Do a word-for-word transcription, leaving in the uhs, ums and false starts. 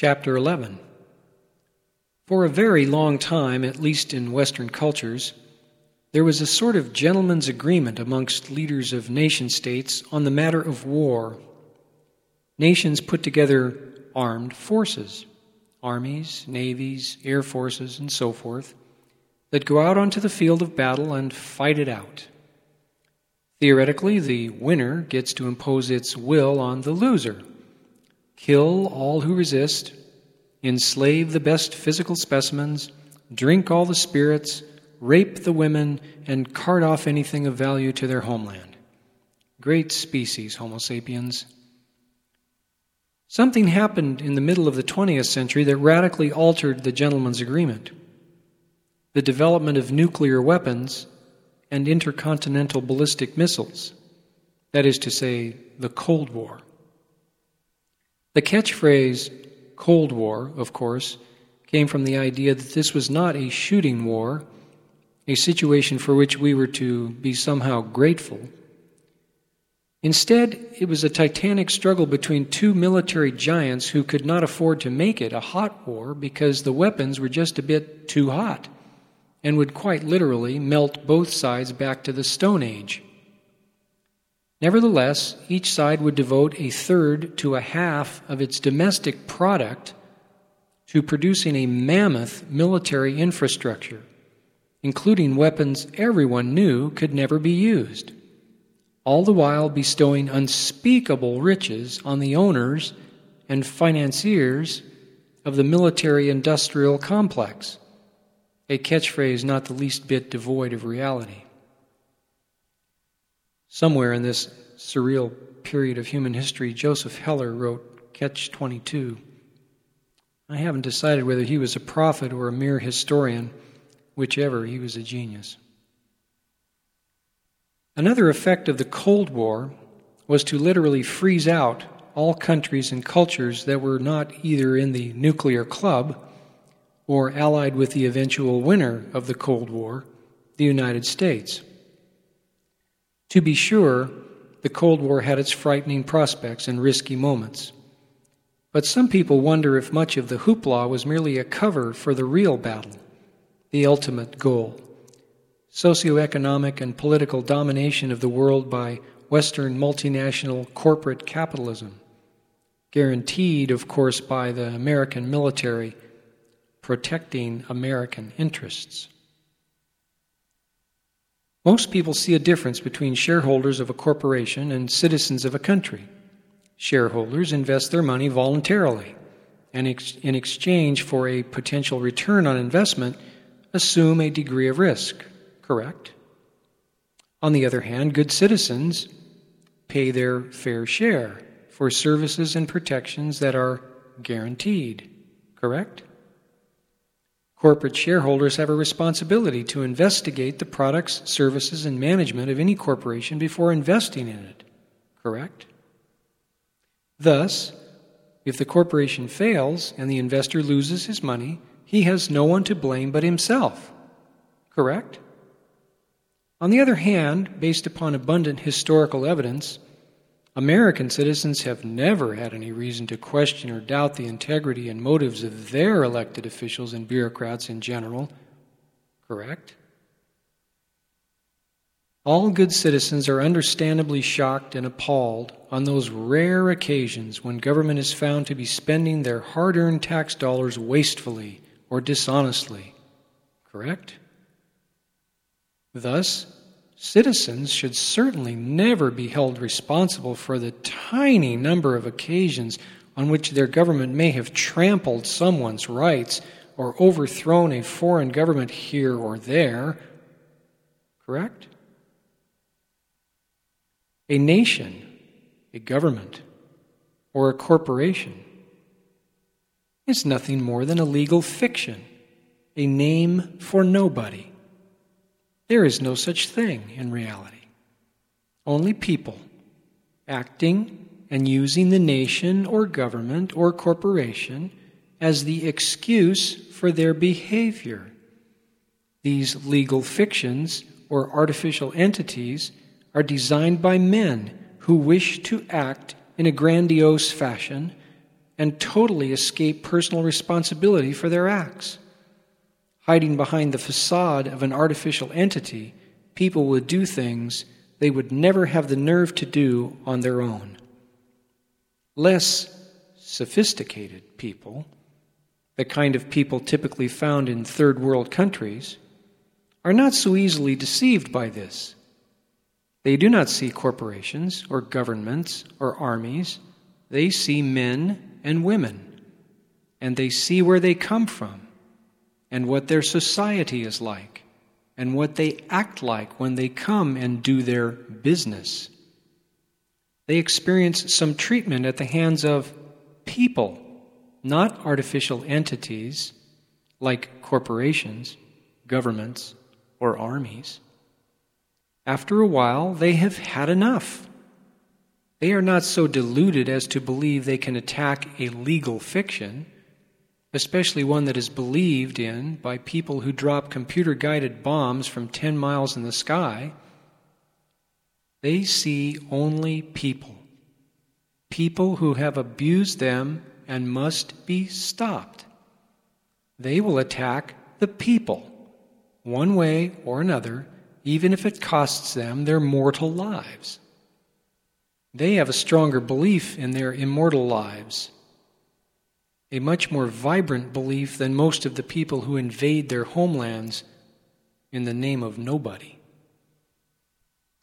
Chapter eleven. For a very long time, at least in Western cultures, there was a sort of gentleman's agreement amongst leaders of nation-states on the matter of war. Nations put together armed forces, armies, navies, air forces, and so forth, that go out onto the field of battle and fight it out. Theoretically, the winner gets to impose its will on the loser, kill all who resist, enslave the best physical specimens, drink all the spirits, rape the women, and cart off anything of value to their homeland. Great species, Homo sapiens. Something happened in the middle of the twentieth century that radically altered the gentleman's agreement. The development of nuclear weapons and intercontinental ballistic missiles, that is to say, the Cold War. The catchphrase Cold War, of course, came from the idea that this was not a shooting war, a situation for which we were to be somehow grateful. Instead, it was a titanic struggle between two military giants who could not afford to make it a hot war because the weapons were just a bit too hot and would quite literally melt both sides back to the Stone Age. Nevertheless, each side would devote a third to a half of its domestic product to producing a mammoth military infrastructure, including weapons everyone knew could never be used, all the while bestowing unspeakable riches on the owners and financiers of the military-industrial complex, a catchphrase not the least bit devoid of reality. Somewhere in this surreal period of human history, Joseph Heller wrote Catch twenty-two. I haven't decided whether he was a prophet or a mere historian. Whichever, he was a genius. Another effect of the Cold War was to literally freeze out all countries and cultures that were not either in the nuclear club or allied with the eventual winner of the Cold War, the United States. To be sure, the Cold War had its frightening prospects and risky moments. But some people wonder if much of the hoopla was merely a cover for the real battle, the ultimate goal, socioeconomic and political domination of the world by Western multinational corporate capitalism, guaranteed, of course, by the American military protecting American interests. Most people see a difference between shareholders of a corporation and citizens of a country. Shareholders invest their money voluntarily, and ex- in exchange for a potential return on investment, assume a degree of risk, correct? On the other hand, good citizens pay their fair share for services and protections that are guaranteed, correct? Corporate shareholders have a responsibility to investigate the products, services, and management of any corporation before investing in it, correct? Thus, if the corporation fails and the investor loses his money, he has no one to blame but himself, correct? On the other hand, based upon abundant historical evidence, American citizens have never had any reason to question or doubt the integrity and motives of their elected officials and bureaucrats in general, correct? All good citizens are understandably shocked and appalled on those rare occasions when government is found to be spending their hard-earned tax dollars wastefully or dishonestly, correct? Thus, citizens should certainly never be held responsible for the tiny number of occasions on which their government may have trampled someone's rights or overthrown a foreign government here or there, correct? A nation, a government, or a corporation is nothing more than a legal fiction, a name for nobody. There is no such thing in reality. Only people acting and using the nation or government or corporation as the excuse for their behavior. These legal fictions or artificial entities are designed by men who wish to act in a grandiose fashion and totally escape personal responsibility for their acts. Hiding behind the facade of an artificial entity, people would do things they would never have the nerve to do on their own. Less sophisticated people, the kind of people typically found in third world countries, are not so easily deceived by this. They do not see corporations or governments or armies. They see men and women, and they see where they come from and what their society is like and what they act like when they come and do their business. They experience some treatment at the hands of people, not artificial entities like corporations, governments, or armies. After a while, they have had enough. They are not so deluded as to believe they can attack a legal fiction, especially one that is believed in by people who drop computer-guided bombs from ten miles in the sky. They see only people, people who have abused them and must be stopped. They will attack the people, one way or another, even if it costs them their mortal lives. They have a stronger belief in their immortal lives, a much more vibrant belief than most of the people who invade their homelands in the name of nobody.